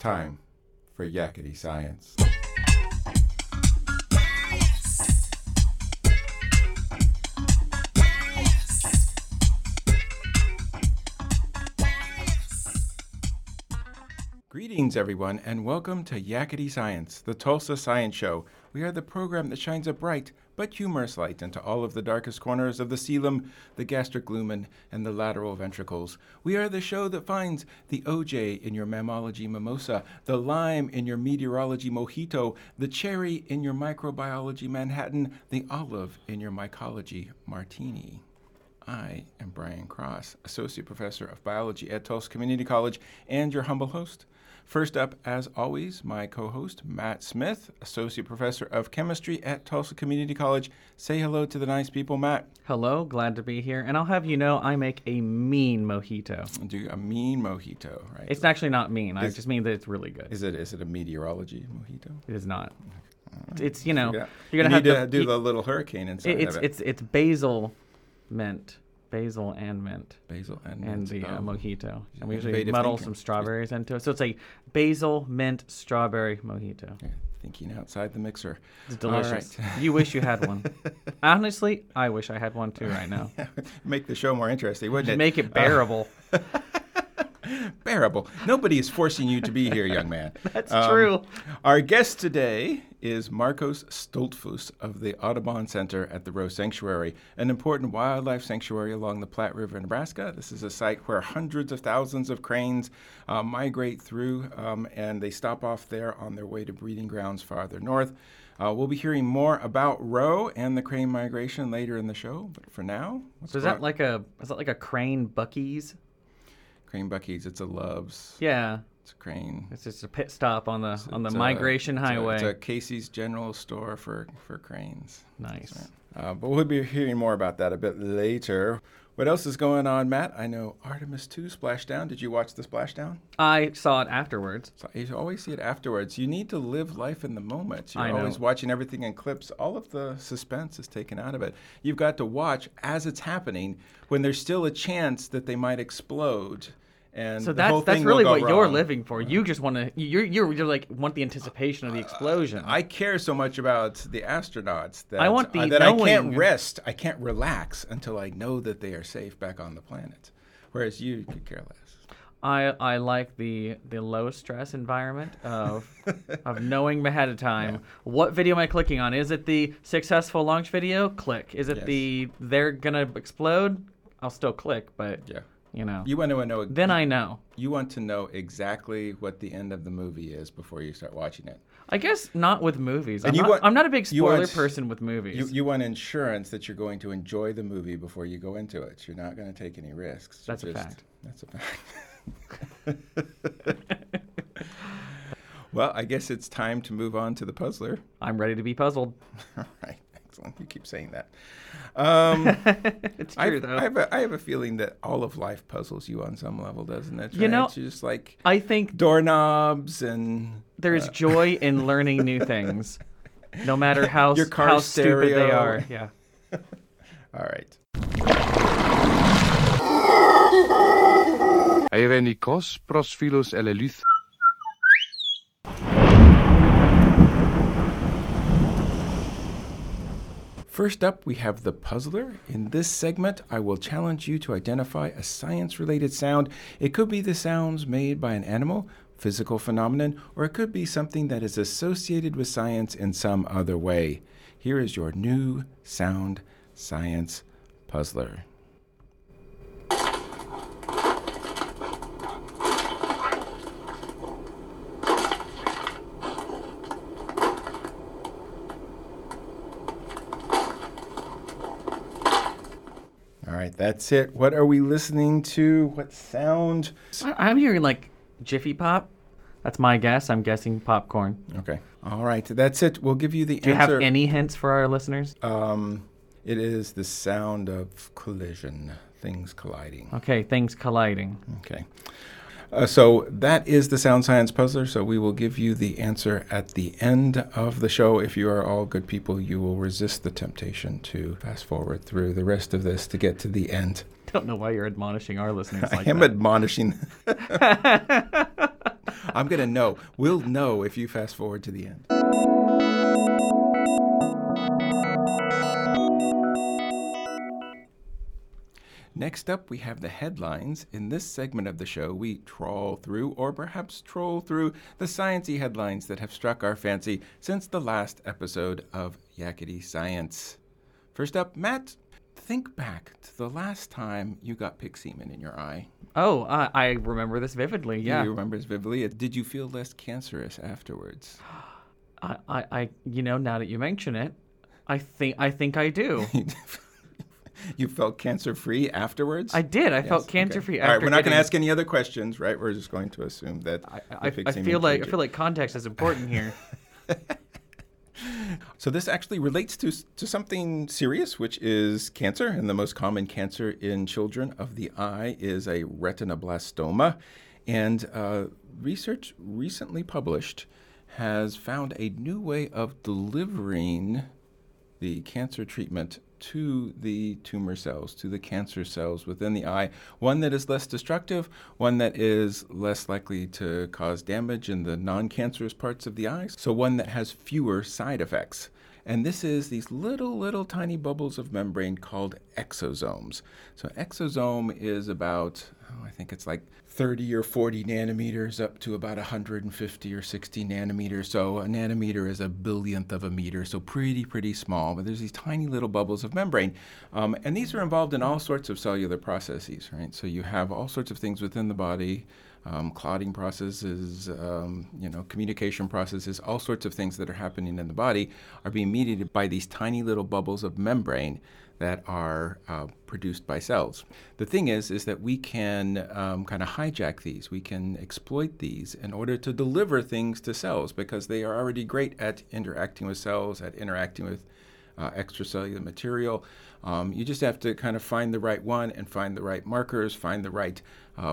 time for Yakety Science. Greetings, everyone, and welcome to Yakety Science, the Tulsa Science Show. We are the program that shines a bright but humorous light into all of the darkest corners of the coelom, the gastric lumen, and the lateral ventricles. We are the show that finds the OJ in your mammology mimosa, the lime in your meteorology mojito, the cherry in your microbiology Manhattan, the olive in your mycology martini. I am Brian Cross, Associate Professor of Biology at Tulsa Community College, and your humble host. First up, as always, my co-host, Matt Smith, Associate Professor of Chemistry at Tulsa Community College. Say hello to the nice people, Matt. Hello, glad to be here. And I'll have you know, I make a mean mojito. Do a mean mojito, right? It's actually not mean. I just mean that it's really good. Is it a meteorology mojito? It is not. It's, you know, Yeah. you're going to do the little hurricane inside of it. It's basil mint. Basil and mint. Basil and mint. And the mojito. And we usually Innovative muddle thinking. some strawberries into it. So it's a basil mint strawberry mojito. Yeah, thinking outside the mixer. It's delicious. All right. You wish you had one. Honestly, I wish I had one too right now. Make the show more interesting, wouldn't Just it? make it bearable. Bearable. Nobody is forcing you to be here, young man. That's true. Our guest today is Marcos Stoltfus of the Audubon Center at the Rose Sanctuary, an important wildlife sanctuary along the Platte River in Nebraska. This is a site where hundreds of thousands of cranes migrate through, and they stop off there on their way to breeding grounds farther north. We'll be hearing more about Roe and the crane migration later in the show, but for now, So is that like a crane Buc-ee's? Crane Buc-ee's, it's a Love's. Yeah. It's a crane. It's just a pit stop on the It's migration highway. It's a Casey's General Store for cranes. Nice. Right. But we'll be hearing more about that a bit later. What else is going on, Matt? I know Artemis 2 Splashdown. Did you watch the Splashdown? I saw it afterwards. So you always see it afterwards. You need to live life in the moment. You're I know. always watching everything in clips. All of the suspense is taken out of it. You've got to watch as it's happening when there's still a chance that they might explode. And So the whole that's thing really will what go you're wrong. living for. You just want to you're like want the anticipation of the explosion. I care so much about the astronauts that I want the that I can't knowing. rest. I can't relax until I know that they are safe back on the planet. Whereas you could care less. I like the low stress environment of knowing ahead of time what video am I clicking on? Is it the successful launch video? Click. Is it Yes. they're gonna explode? I'll still click, but Yeah. you know. You want to know. Then I know. You want to know exactly what the end of the movie is before you start watching it. I guess not with movies. And I'm not a big you spoiler want- person with movies. You want insurance that you're going to enjoy the movie before you go into it. You're not going to take any risks. That's a fact. That's a fact. Well, I guess it's time to move on to the puzzler. I'm ready to be puzzled. All right, excellent. You keep saying that. It's true, though. I have a feeling that all of life puzzles you on some level, doesn't it? You know, it's just like I think doorknobs and there's joy in learning new things, no matter how Your car how stupid they stereo. are. Yeah. all right. Eirenikos prosphilus eleleuth. First up, we have the puzzler. In this segment, I will challenge you to identify a science-related sound. It could be the sounds made by an animal, physical phenomenon, or it could be something that is associated with science in some other way. Here is your new sound science puzzler. All right, that's it. What are we listening to? What sound? I'm hearing like Jiffy Pop. That's my guess. I'm guessing popcorn. Okay. All right, that's it. We'll give you the Do you answer. have any hints for our listeners? It is the sound of collision, things colliding. Okay, things colliding. Okay. So that is the Sound Science Puzzler. So we will give you the answer at the end of the show. If you are all good people, you will resist the temptation to fast forward through the rest of this to get to the end. Don't know why you're admonishing our listeners like I am that. admonishing. I'm going to know. We'll know if you fast forward to the end. Next up, we have the headlines. In this segment of the show, we trawl through, or perhaps troll through, the sciencey headlines that have struck our fancy since the last episode of Yakety Science. First up, Matt, think back to the last time you got pig semen in your eye. Oh, I remember this vividly, yeah. You remember this vividly? Did you feel less cancerous afterwards? I now that you mention it, I think I do. You felt cancer-free afterwards? I did. I Yes, felt cancer-free okay. after. All right, we're not going getting- to ask any other questions, right? We're just going to assume that I feel like context is important here. So this actually relates to something serious, which is cancer, and the most common cancer in children of the eye is a retinoblastoma. And research recently published has found a new way of delivering the cancer treatment to the tumor cells, to the cancer cells within the eye, one that is less destructive, one that is less likely to cause damage in the non-cancerous parts of the eye, so one that has fewer side effects. And this is these little tiny bubbles of membrane called exosomes. So exosome is about, I think it's like 30 or 40 nanometers up to about 150 or 60 nanometers. So a nanometer is a billionth of a meter, so pretty small. But there's these tiny little bubbles of membrane. And these are involved in all sorts of cellular processes, right? So you have all sorts of things within the body, clotting processes, communication processes, all sorts of things that are happening in the body are being mediated by these tiny little bubbles of membrane that are produced by cells. The thing is that we can kind of hijack these. We can exploit these in order to deliver things to cells because they are already great at interacting with cells, at interacting with extracellular material. You just have to kind of find the right one and find the right markers, find the right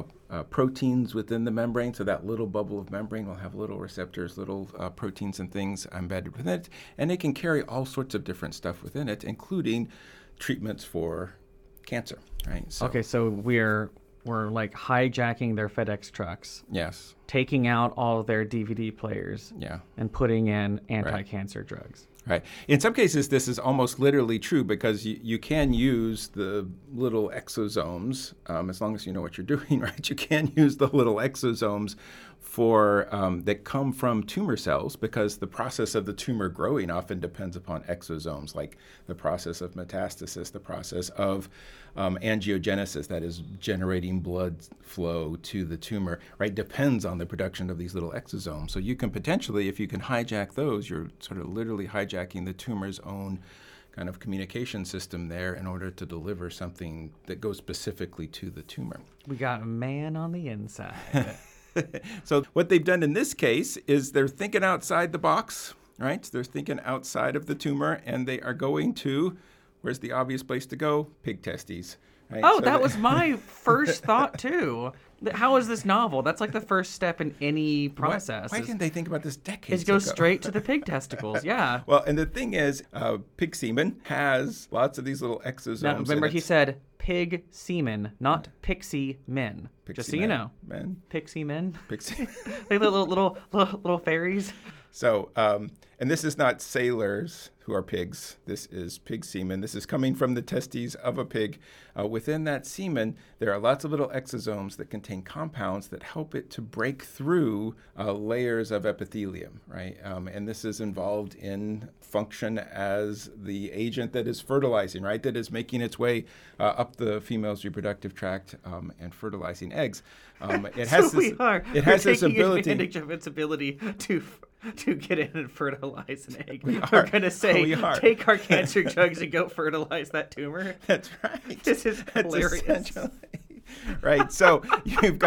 proteins within the membrane. So that little bubble of membrane will have little receptors, little proteins and things embedded within it. And it can carry all sorts of different stuff within it, including treatments for cancer, right? So we're like hijacking their FedEx trucks. Yes. Taking out all their DVD players. Yeah. And putting in anti-cancer drugs. Right. In some cases, this is almost literally true because you can use the little exosomes, as long as you know what you're doing, right? You can use the little exosomes for that come from tumor cells because the process of the tumor growing often depends upon exosomes, like the process of metastasis, the process of angiogenesis, that is generating blood flow to the tumor, right, depends on the production of these little exosomes. So you can potentially, if you can hijack those, you're sort of literally hijacking the tumor's own kind of communication system there in order to deliver something that goes specifically to the tumor. We got a man on the inside. So what they've done in this case is they're thinking outside the box, right? They're thinking outside of the tumor, and they are going to, where's the obvious place to go? Pig testes. Right? Oh, so that was my first thought, too. How is this novel? That's like the first step in any process. Why didn't they think about this decades ago? It goes ago? straight to the pig testicles, yeah. Well, and the thing is, pig semen has lots of these little exosomes. Now, remember, he said pig semen, not pixie men. Just so you know. Men. Pixie men. Pixie. Like little fairies. So, and this is not sailors who are pigs. This is pig semen. This is coming from the testes of a pig. Within that semen, there are lots of little exosomes that contain compounds that help it to break through layers of epithelium, right? And this is involved in function as the agent that is fertilizing, right? That is making its way up the female's reproductive tract and fertilizing eggs. It has so it has this taking ability. advantage of its ability to get in and fertilize an egg. We're going to say, take our cancer drugs and go fertilize that tumor. That's right. This is hilarious. Right. So you've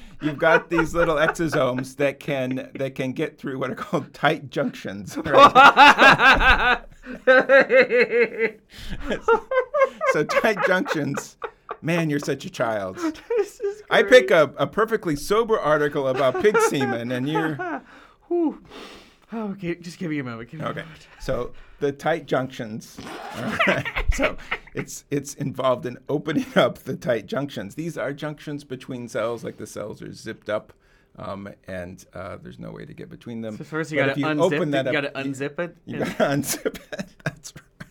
got these little exosomes that can get through what are called tight junctions. Right? So tight junctions. Man, you're such a child. This is great. I pick a perfectly sober article about pig semen, and you're. Whew. Oh, okay, just give me a moment. Okay. So the tight junctions. So it's involved in opening up the tight junctions. These are junctions between cells, like the cells are zipped up and there's no way to get between them. So first you But got if to you unzip open that it. You up, got to unzip it. You got to unzip it. That's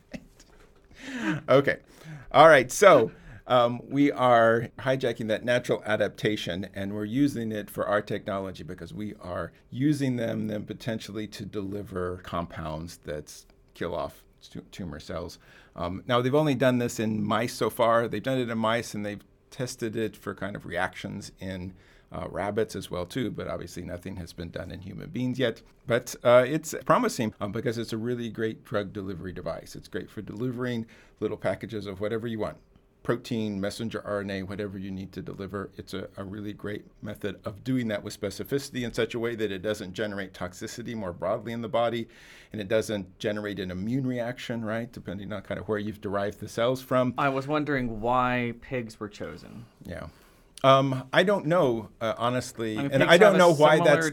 right. Okay. All right. So we are hijacking that natural adaptation, and we're using it for our technology because we are using them then potentially to deliver compounds that kill off tumor cells. Now, they've only done this in mice so far. They've done it in mice, and they've tested it for kind of reactions in rabbits as well, too. But obviously, nothing has been done in human beings yet. But it's promising because it's a really great drug delivery device. It's great for delivering little packages of whatever you want. Protein, messenger RNA, whatever you need to deliver. It's a really great method of doing that with specificity in such a way that it doesn't generate toxicity more broadly in the body, and it doesn't generate an immune reaction, right, depending on kind of where you've derived the cells from. I was wondering why pigs were chosen. Yeah. I don't know, honestly, I mean, and pigs I don't have a know why similar-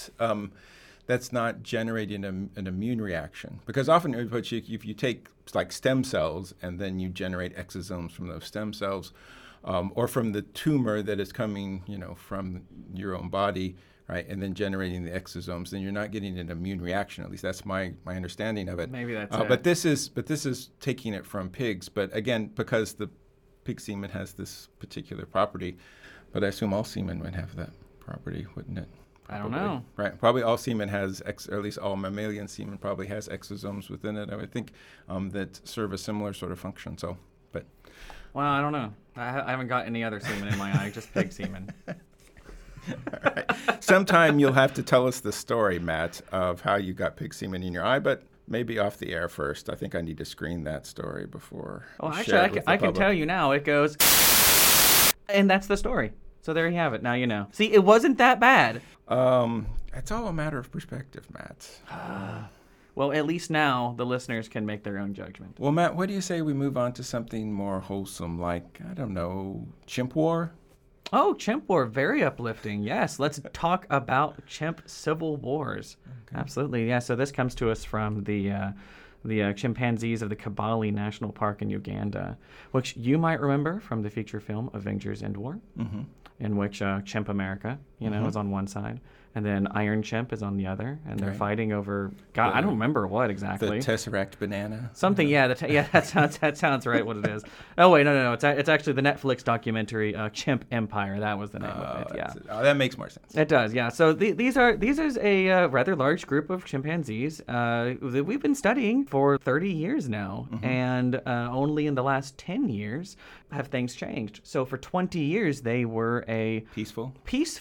that's not generating an immune reaction. Because often if you take like stem cells and then you generate exosomes from those stem cells, or from the tumor that is coming, from your own body, right, and then generating the exosomes, then you're not getting an immune reaction. At least that's my understanding of it. Maybe that's But this is taking it from pigs. But again, because the pig semen has this particular property, but I assume all semen would have that property, wouldn't it? I don't know. Right. Probably all semen has, or at least all mammalian semen probably has exosomes within it, I would think, that serve a similar sort of function. So, but. Well, I don't know. I haven't got any other semen in my eye, just pig semen. All right. Sometime you'll have to tell us the story, Matt, of how you got pig semen in your eye, but maybe off the air first. I think I need to screen that story before. Well, we share it actually, with the I can public. tell you now. It goes, and that's the story. So there you have it. Now you know. See, it wasn't that bad. It's all a matter of perspective, Matt. Well, at least now the listeners can make their own judgment. Well, Matt, what do you say we move on to something more wholesome, like, I don't know, chimp war? Oh, chimp war, very uplifting. Yes, let's talk about chimp civil wars. Okay. Absolutely, yeah. So this comes to us from the chimpanzees of the Kibale National Park in Uganda, which you might remember from the feature film Avengers End War, in which Chimp America, is on one side, and then Iron Chimp is on the other, and they're fighting over, God, I don't remember what exactly. The Tesseract banana. Something, yeah, that sounds right. What it is? Oh wait, no. It's actually the Netflix documentary Chimp Empire. That was the name of it. Yeah. Oh, that makes more sense. It does, yeah. So these is a rather large group of chimpanzees that we've been studying for 30 years now, and only in the last 10 years have things changed. So for 20 years they were a Peaceful.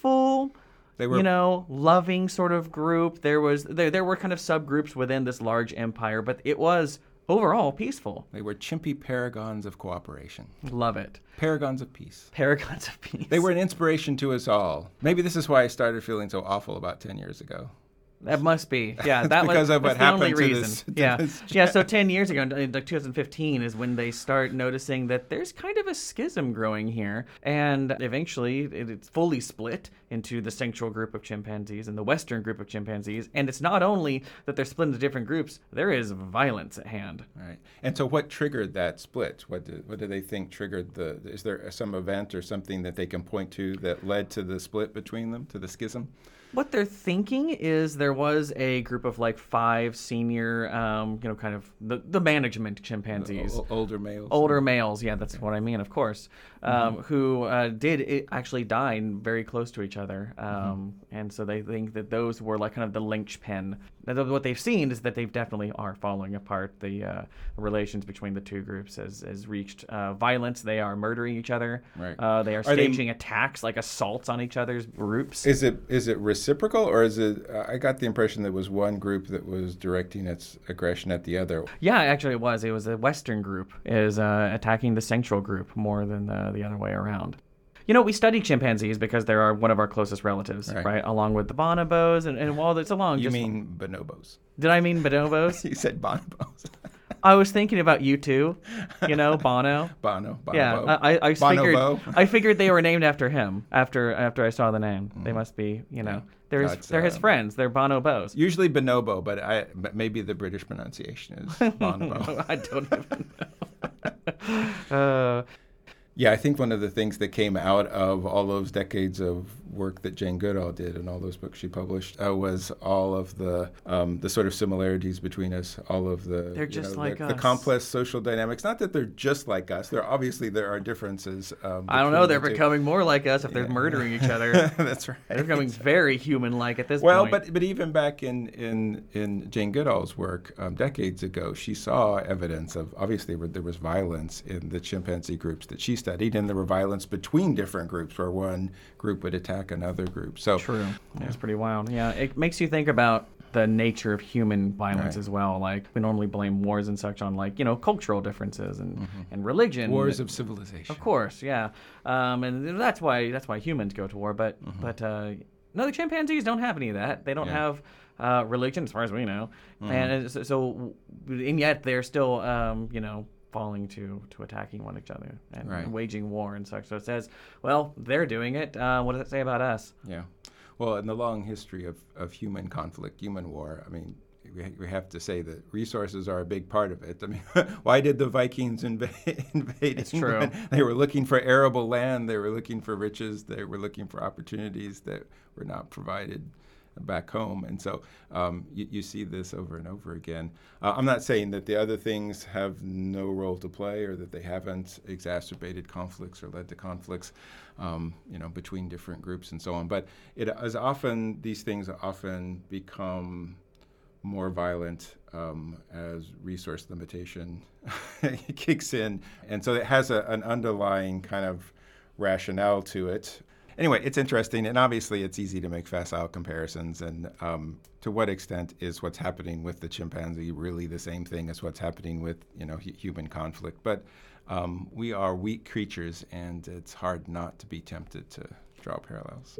They were, loving sort of group. There were kind of subgroups within this large empire, but it was overall peaceful. They were chimpy paragons of cooperation. Love it. Paragons of peace. Paragons of peace. They were an inspiration to us all. Maybe this is why I started feeling so awful about 10 years ago. That must be. Yeah, that because was of what that's the only happened to reason. this Yeah. So 10 years ago, like 2015, is when they start noticing that there's kind of a schism growing here, and eventually it's fully split into the central group of chimpanzees and the western group of chimpanzees. And it's not only that they're split into different groups; there is violence at hand. Right. And so, what triggered that split? What do they think triggered the? Is there some event or something that they can point to that led to the split between them, to the schism? What they're thinking is there was a group of like 5 senior, kind of the management chimpanzees. Older males. Older males, yeah, that's what I mean, of course, who did actually die very close to each other. And so they think that those were like kind of the linchpin. What they've seen is that they definitely are falling apart. The relations between the two groups has reached violence. They are murdering each other. Right. They are staging attacks, like assaults on each other's groups. Is it reciprocal, or is it? I got the impression there was one group that was directing its aggression at the other. Yeah, actually it was. It was the Western group is attacking the Central group more than the other way around. We study chimpanzees because they are one of our closest relatives, right? Along with the bonobos, and while it's along. You mean bonobos? Did I mean bonobos? You said bonobos. I was thinking about you too, Bono. Bono. Yeah, I figured they were named after him. After I saw the name, they must be, they're his friends. They're bonobos. Usually bonobo, but maybe the British pronunciation is bonobo. I don't even know. Yeah, I think one of the things that came out of all those decades of work that Jane Goodall did and all those books she published was all of the sort of similarities between us, all of the They're just like the us. complex social dynamics. Not that they're just like us. There are differences. I don't know. They're becoming more like us if they're murdering each other. That's right. They're becoming very human-like at this Well, point. but even back in Jane Goodall's work decades ago, she saw evidence of, obviously there was violence in the chimpanzee groups that she studied, and there were violence between different groups where one group would attack another group. So True. That's pretty wild. Yeah, it makes you think about the nature of human violence as well. Like, we normally blame wars and such on, like, cultural differences and religion. wars of civilization. Of course, yeah. And that's why humans go to war. But no, the chimpanzees don't have any of that. They don't have religion, as far as we know. And yet they're still, falling to attacking one another and waging war and such. So it says, well, they're doing it. What does it say about us? Yeah. Well, in the long history of human conflict, human war, I mean, we have to say that resources are a big part of it. I mean, why did the Vikings invade It's true. England? They were looking for arable land. They were looking for riches. They were looking for opportunities that were not provided back home. And so you see this over and over again. I'm not saying that the other things have no role to play or that they haven't exacerbated conflicts or led to conflicts, between different groups and so on. But these things often become more violent as resource limitation kicks in. And so it has an underlying kind of rationale to it. Anyway, it's interesting, and obviously it's easy to make facile comparisons. And to what extent is what's happening with the chimpanzee really the same thing as what's happening with human conflict? But we are weak creatures, and it's hard not to be tempted to draw parallels.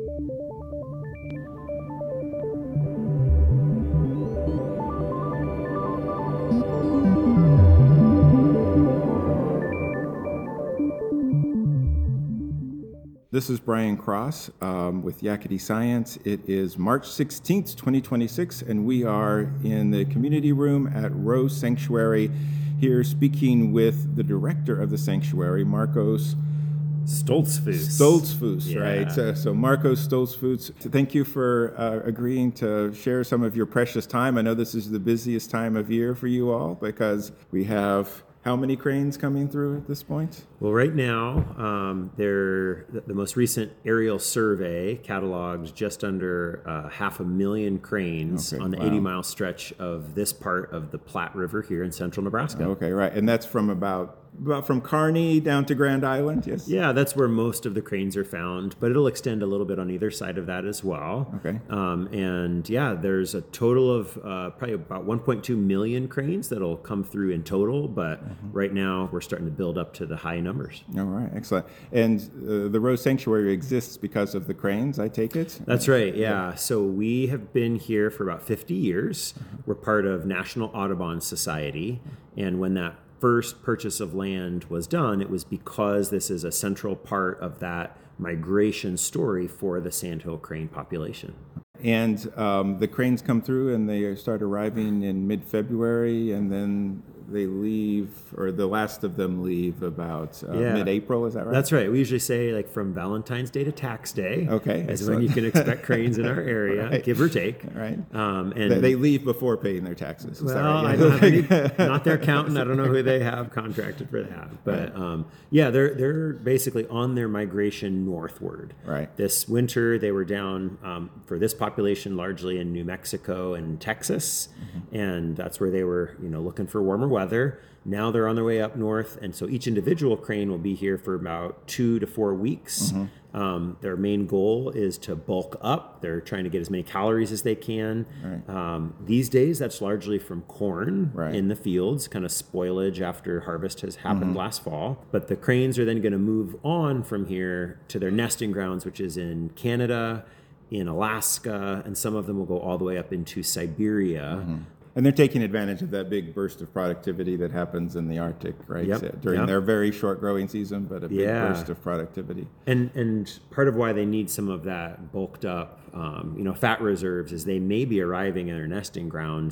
This is Brian Cross with Yakety Science. It is March 16th, 2026, and we are in the community room at Rose Sanctuary here speaking with the director of the sanctuary, Marcos Stoltzfus, Yeah. right? So Marcos Stoltzfus, thank you for agreeing to share some of your precious time. I know this is the busiest time of year for you all because we have how many cranes coming through at this point? Well, right now, the most recent aerial survey catalogs just under 500,000 cranes on the 80-mile stretch of this part of the Platte River here in central Nebraska. Okay, right. And that's from about from Kearney down to Grand Island, yes? Yeah, that's where most of the cranes are found, but it'll extend a little bit on either side of that as well. Okay. And yeah, there's a total of probably about 1.2 million cranes that'll come through in total, but right now we're starting to build up to the high numbers. All right, excellent. And the Rose Sanctuary exists because of the cranes, I take it? That's right, yeah. So we have been here for about 50 years. We're part of National Audubon Society, and when that first purchase of land was done, it was because this is a central part of that migration story for the sandhill crane population. And the cranes come through and they start arriving in mid-February, and then they leave, or the last of them leave about mid-April, is that right? That's right. We usually say like from Valentine's Day to Tax Day. Okay. Is when you can expect cranes in our area, Right. give or take. Right. And They leave before paying their taxes. Is that well, right? I don't have any, not their accountant. I don't know who they have contracted for that. But they're basically on their migration northward. Right. This winter, they were down for this population largely in New Mexico and Texas. And that's where they were, looking for warmer weather. Now they're on their way up north. And so each individual crane will be here for about 2 to 4 weeks. Their main goal is to bulk up. They're trying to get as many calories as they can. Right. These days, that's largely from corn Right. in the fields, kind of spoilage after harvest has happened last fall. But the cranes are then going to move on from here to their nesting grounds, which is in Canada, in Alaska, and some of them will go all the way up into Siberia. And they're taking advantage of that big burst of productivity that happens in the Arctic, right? Yep. During Yep. their very short growing season, but a big Yeah. burst of productivity. And part of why they need some of that bulked up, fat reserves is they may be arriving at their nesting grounds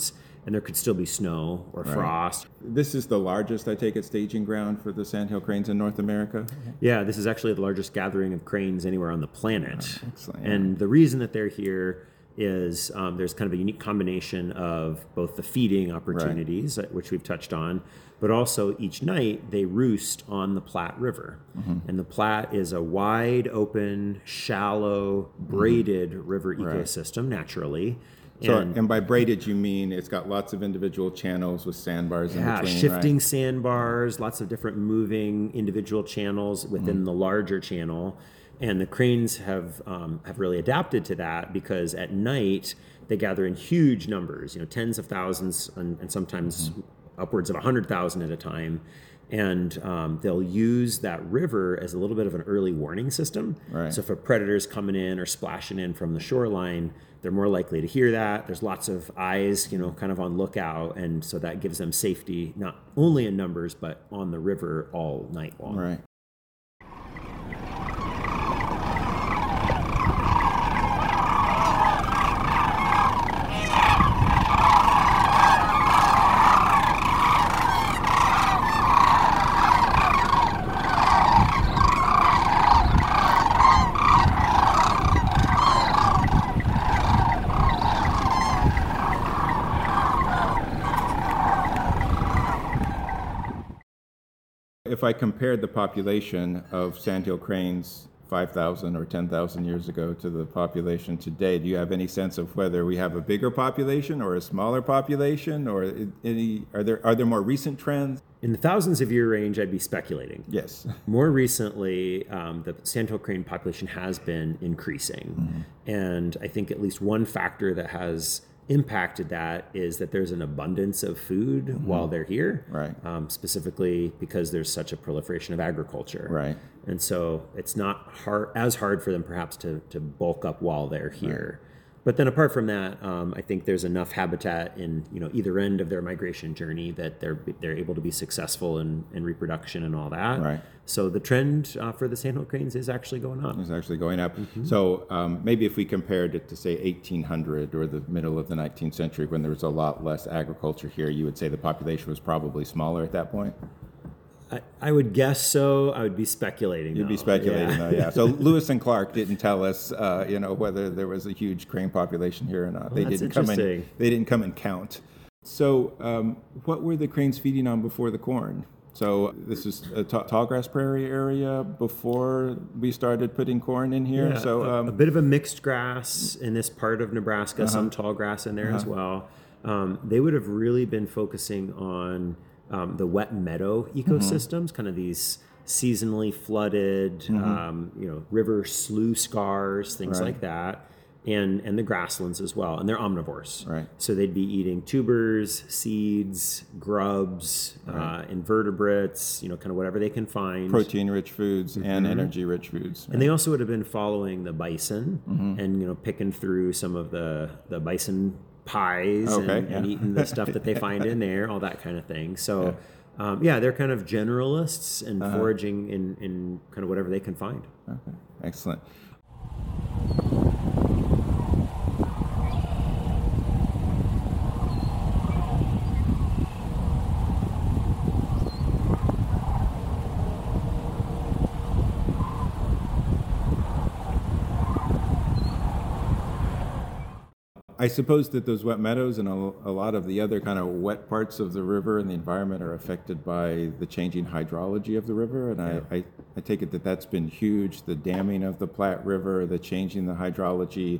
and there could still be snow or frost. This is the largest, I take it, staging ground for the sandhill cranes in North America? Yeah, this is actually the largest gathering of cranes anywhere on the planet. Excellent. And the reason that they're here is there's kind of a unique combination of both the feeding opportunities, which we've touched on, but also each night they roost on the Platte River. And the Platte is a wide open, shallow, braided river ecosystem naturally. So, and by braided, you mean it's got lots of individual channels with sandbars in between, shifting sandbars, lots of different moving individual channels within the larger channel. And the cranes have really adapted to that because at night they gather in huge numbers, tens of thousands and sometimes upwards of 100,000 at a time. And they'll use that river as a little bit of an early warning system. So if a predator's coming in or splashing in from the shoreline, they're more likely to hear that. There's lots of eyes, kind of on lookout. And so that gives them safety, not only in numbers, but on the river all night long. Right. If I compared the population of sandhill cranes 5,000 or 10,000 years ago to the population today, do you have any sense of whether we have a bigger population or a smaller population, or are there more recent trends? In the thousands of year range, I'd be speculating. Yes. More recently, the sandhill crane population has been increasing. And I think at least one factor that has impacted that is that there's an abundance of food while they're here, specifically because there's such a proliferation of agriculture. And so it's not as hard for them perhaps to bulk up while they're here. But then apart from that, I think there's enough habitat in either end of their migration journey that they're able to be successful in reproduction and all that. So the trend for the sandhill cranes is actually going up. It's actually going up. So maybe if we compared it to, say, 1800 or the middle of the 19th century, when there was a lot less agriculture here, you would say the population was probably smaller at that point? I would guess so. I would be speculating. You'd be speculating, though, yeah. So Lewis and Clark didn't tell us, whether there was a huge crane population here or not. Well, that's interesting. They didn't come and count. So, what were the cranes feeding on before the corn? So this is a tallgrass prairie area before we started putting corn in here. Yeah, so a bit of a mixed grass in this part of Nebraska, some tall grass in there as well. They would have really been focusing on the wet meadow ecosystems, kind of these seasonally flooded, river slough scars, things like that, and the grasslands as well. And they're omnivores. So they'd be eating tubers, seeds, grubs, invertebrates, kind of whatever they can find. Protein-rich foods and energy-rich foods. And they also would have been following the bison and, picking through some of the bison pies and eating the stuff that they find in there, all that kind of thing. So, they're kind of generalists and foraging in kind of whatever they can find. Okay, excellent. I suppose that those wet meadows and a lot of the other kind of wet parts of the river and the environment are affected by the changing hydrology of the river. And I take it that that's been huge, the damming of the Platte River, the changing the hydrology.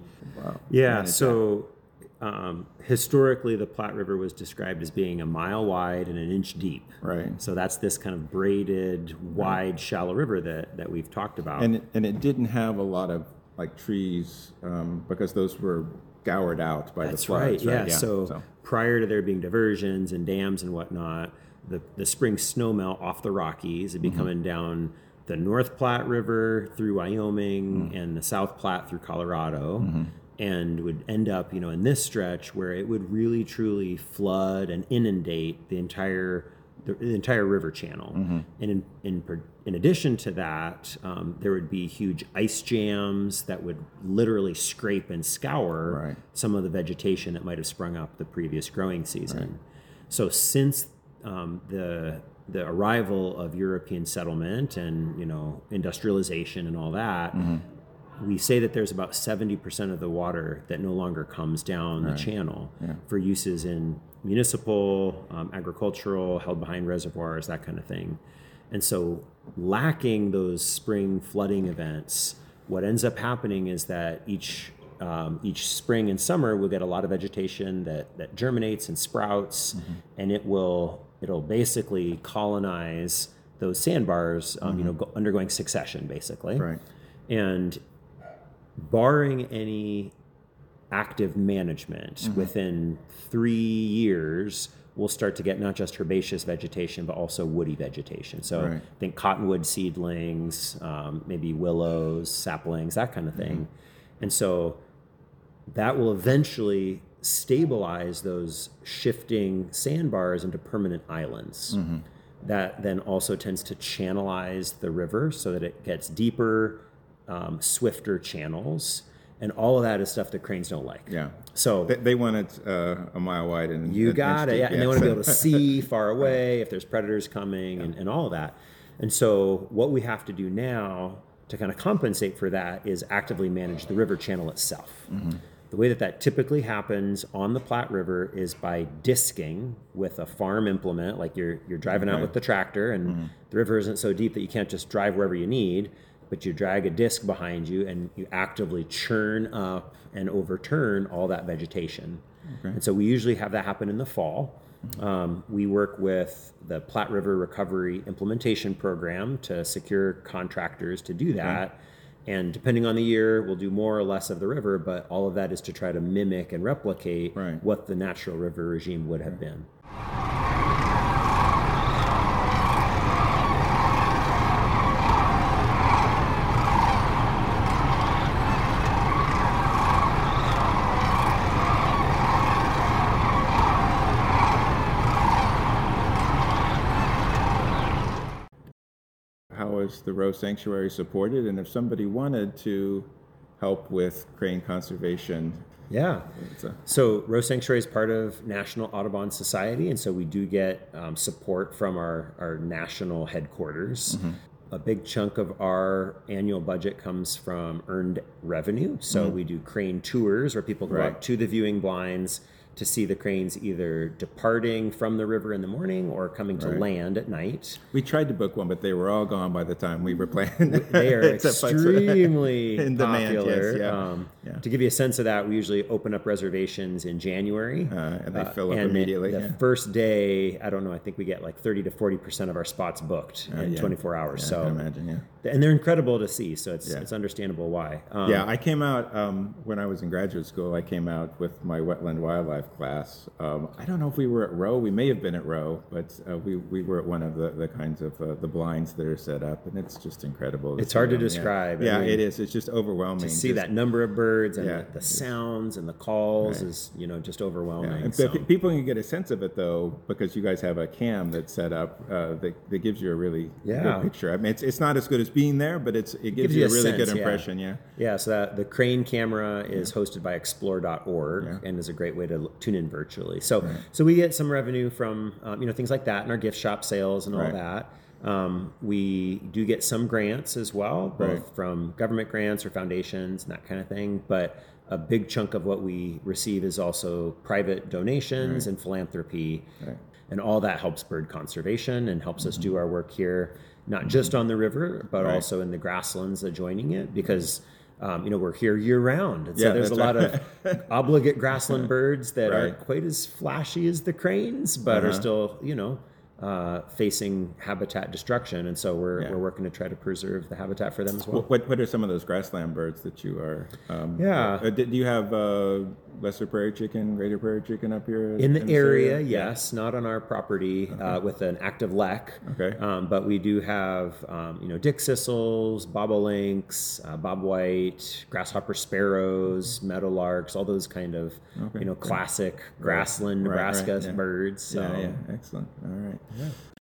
Historically, the Platte River was described as being 1 mile wide and 1 inch deep. So that's this kind of braided, wide, shallow river that we've talked about. And it didn't have a lot of trees because those were scoured out by the floods. So prior to there being diversions and dams and whatnot, the spring snowmelt off the Rockies would be coming down the North Platte River through Wyoming and the South Platte through Colorado, and would end up, in this stretch where it would really truly flood and inundate the entire the entire river channel. And in addition to that, there would be huge ice jams that would literally scrape and scour some of the vegetation that might have sprung up the previous growing season. So since the arrival of European settlement and industrialization and all that, we say that there's about 70% of the water that no longer comes down the channel for uses in municipal, agricultural, held behind reservoirs, that kind of thing. And so lacking those spring flooding events, what ends up happening is that each spring and summer we'll get a lot of vegetation that germinates and sprouts, and it'll basically colonize those sandbars, undergoing succession basically. And barring any active management, within 3 years, we'll start to get not just herbaceous vegetation, but also woody vegetation. So think cottonwood seedlings, maybe willows, saplings, that kind of thing. And so that will eventually stabilize those shifting sandbars into permanent islands. That then also tends to channelize the river so that it gets deeper, swifter channels, and all of that is stuff that cranes don't like. So they want it a mile wide, and you got it. And they want to be able to see far away if there's predators coming, and all of that. And so what we have to do now to kind of compensate for that is actively manage the river channel itself. The way that typically happens on the Platte River is by disking with a farm implement, like you're driving out with the tractor, and the river isn't so deep that you can't just drive wherever you need, but you drag a disc behind you and you actively churn up and overturn all that vegetation. And so we usually have that happen in the fall. We work with the Platte River Recovery Implementation Program to secure contractors to do that. And depending on the year, we'll do more or less of the river, but all of that is to try to mimic and replicate what the natural river regime would have been. How is the Roe Sanctuary supported? And if somebody wanted to help with crane conservation? So Roe Sanctuary is part of National Audubon Society, and so we do get support from our national headquarters. A big chunk of our annual budget comes from earned revenue. So we do crane tours where people go out to the viewing blinds to see the cranes either departing from the river in the morning or coming to land at night. We tried to book one, but they were all gone by the time we were planning. They are extremely in demand, popular. To give you a sense of that, we usually open up reservations in January. And they fill up immediately. The first day, I don't know, I think we get like 30 to 40% of our spots booked in 24 hours. So I can imagine, and they're incredible to see, so it's understandable why. I came out, when I was in graduate school, I came out with my wetland wildlife class. I don't know if we were at Roe. We may have been at Roe, but we were at one of the kinds of the blinds that are set up, and it's just incredible. It's hard to describe. Yeah, it is. It's just overwhelming. To see that number of birds and the sounds and the calls is just overwhelming. People can get a sense of it, though, because you guys have a cam that's set up that gives you a really good picture. I mean, it's not as good as being there, but it gives you a really good impression. So the crane camera is hosted by explore.org and is a great way to tune in virtually. So we get some revenue from things like that and our gift shop sales and all that. We do get some grants as well, both from government grants or foundations and that kind of thing. But a big chunk of what we receive is also private donations and philanthropy. And all that helps bird conservation and helps us do our work here, not just on the river, but also in the grasslands adjoining it, because we're here year round. And so there's a lot of obligate grassland birds that aren't quite as flashy as the cranes, but are still, facing habitat destruction. And so we're working to try to preserve the habitat for them as well. What are some of those grassland birds that you are? Do you have lesser prairie chicken, greater prairie chicken up here? In the area, yes. Not on our property with an active lek. But we do have, dick sissels, bobolinks, bobwhite, grasshopper sparrows, meadowlarks, all those kind of, classic grassland Nebraska birds. So. Excellent. All right.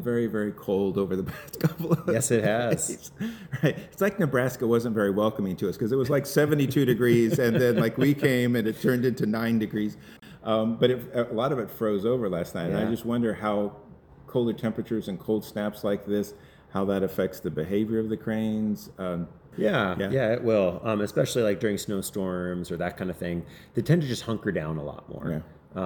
very, very cold over the past couple of Yes, it has. days. Right. It's like Nebraska wasn't very welcoming to us because it was like 72 degrees, and then like we came and it turned into 9 degrees. But a lot of it froze over last night, and I Yeah. just wonder how colder temperatures and cold snaps like this, how that affects the behavior of the cranes. Yeah, Yeah. yeah, it will. Especially like during snowstorms or that kind of thing. They tend to just hunker down a lot more.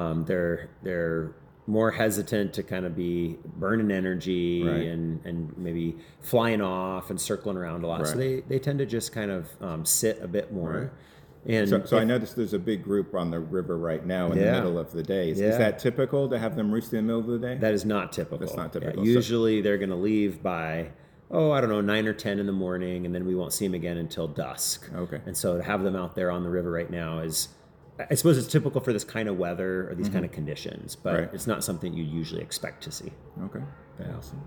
They're more hesitant to kind of be burning energy Right. and maybe flying off and circling around a lot. So Right. they tend to just kind of sit a bit more. Right. And So I noticed there's a big group on the river right now in the Yeah. middle of the day. Is Yeah. that typical to have them roost in the middle of the day? that is not typical. That's not Yeah, typical. So- usually they're going to leave by, I don't know, 9 or 10 in the morning, and then we won't see them again until dusk. Okay. And so to have them out there on the river right now is, I suppose it's typical for this kind of weather or these kind of conditions, but Right. it's not something you usually expect to see. Okay. Awesome.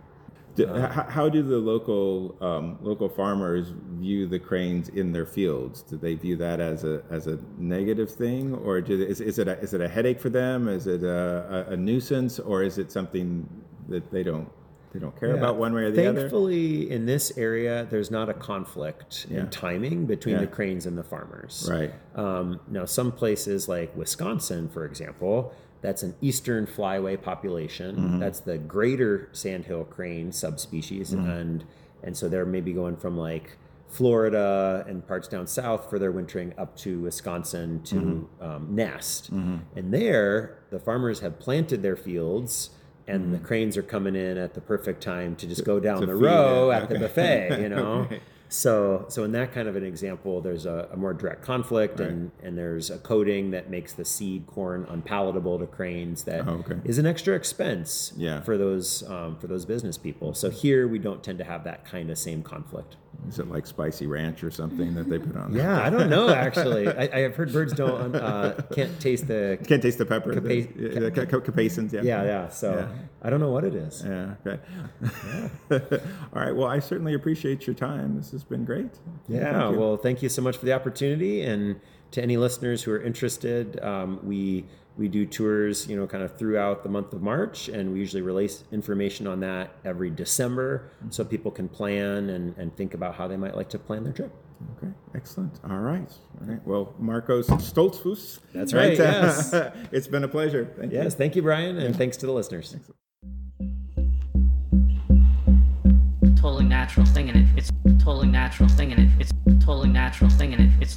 How do the local farmers view the cranes in their fields? Do they view that as a negative thing, or is it a headache for them? Is it a nuisance, or is it something that they don't care about one way or the other? Thankfully, in this area, there's not a conflict Yeah. in timing between Yeah. the cranes and the farmers. Right. Now, some places like Wisconsin, for example, that's an eastern flyway population. Mm-hmm. That's the greater sandhill crane subspecies, Mm-hmm. and so they're maybe going from like Florida and parts down south for their wintering up to Wisconsin to Mm-hmm. nest. And there, the farmers have planted their fields. And the cranes are coming in at the perfect time to just go down to the feed row it. at the Okay. buffet, you know. Right. So in that kind of an example, there's a more direct conflict, Right. and there's a coating that makes the seed corn unpalatable to cranes. That is Okay. an extra expense Yeah. for those business people. So here we don't tend to have that kind of same conflict. Is it like spicy ranch or something that they put on there? Yeah, I don't know actually. I have heard birds can't taste the Can't taste the pepper. Capa- Capsaicins, yeah. yeah. So Yeah. I don't know what it is. Yeah, okay. All right, well, I certainly appreciate your time. This has been great. Yeah, Thank you. well, thank you so much for the opportunity, and to any listeners who are interested, we do tours, kind of throughout the month of March, and we usually release information on that every December, so people can plan and think about how they might like to plan their trip. Okay, excellent. All right. Well, Marcos Stoltzfus. That's right, yes. It's been a pleasure. Thank you. Yes, thank you, Brian, and thanks to the listeners. Totally natural thing in it. It's totally natural thing in it. It's totally natural thing in it. It's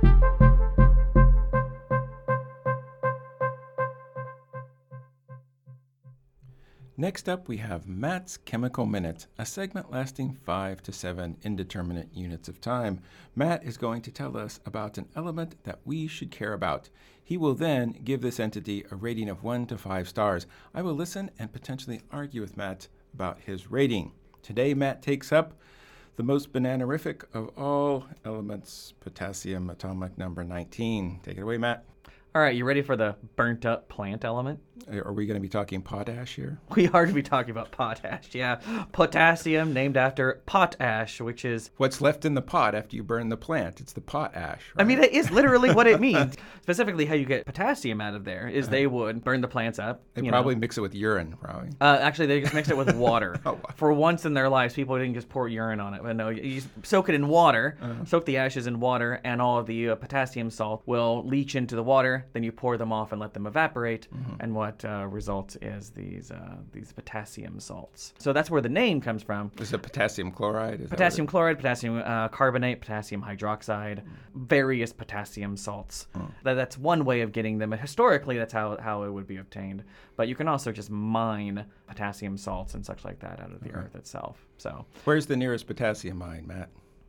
Next up, we have Matt's Chemical Minute, a segment lasting 5 to 7 indeterminate units of time. Matt is going to tell us about an element that we should care about. He will then give this entity a rating of 1 to 5 stars. I will listen and potentially argue with Matt about his rating. Today, Matt takes up the most bananerific of all elements, potassium atomic number 19. Take it away, Matt. All right, you ready for the burnt up plant element? Are we going to be talking potash here? We are to be talking about potash, yeah. Potassium, named after potash, which is... What's left in the pot after you burn the plant? It's the potash, right? I mean, it is literally what it means. Specifically, how you get potassium out of there is they would burn the plants up. They probably mix it with urine, probably. Actually, they just mixed it with water. Oh, wow. For once in their lives, people didn't just pour urine on it. But no, you just soak it in water, soak the ashes in water, and all of the potassium salt will leach into the water. Then you pour them off and let them evaporate. And what results is these potassium salts. So that's where the name comes from. Is it potassium chloride? Is that Potassium chloride, potassium carbonate, potassium hydroxide, various potassium salts. That's one way of getting them. Historically, that's how it would be obtained. But you can also just mine potassium salts and such like that out of the earth itself. So Where's the nearest potassium mine, Matt?